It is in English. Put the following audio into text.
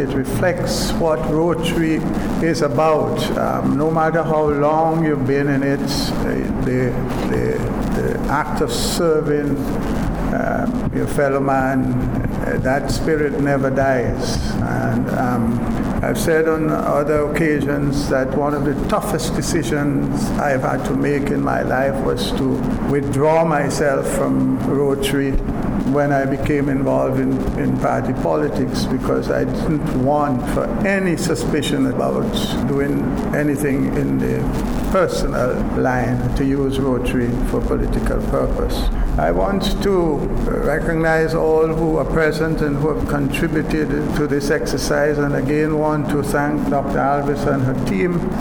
it reflects what Rotary is about. No matter how long you've been in it, the act of serving your fellow man, that spirit never dies. And I've said on other occasions that one of the toughest decisions I've had to make in my life was to withdraw myself from Rotary when I became involved in party politics, because I didn't want for any suspicion about doing anything in the personal line to use Rotary for political purpose. I want to recognize all who are present and who have contributed to this exercise, and again want to thank Dr. Alvis and her team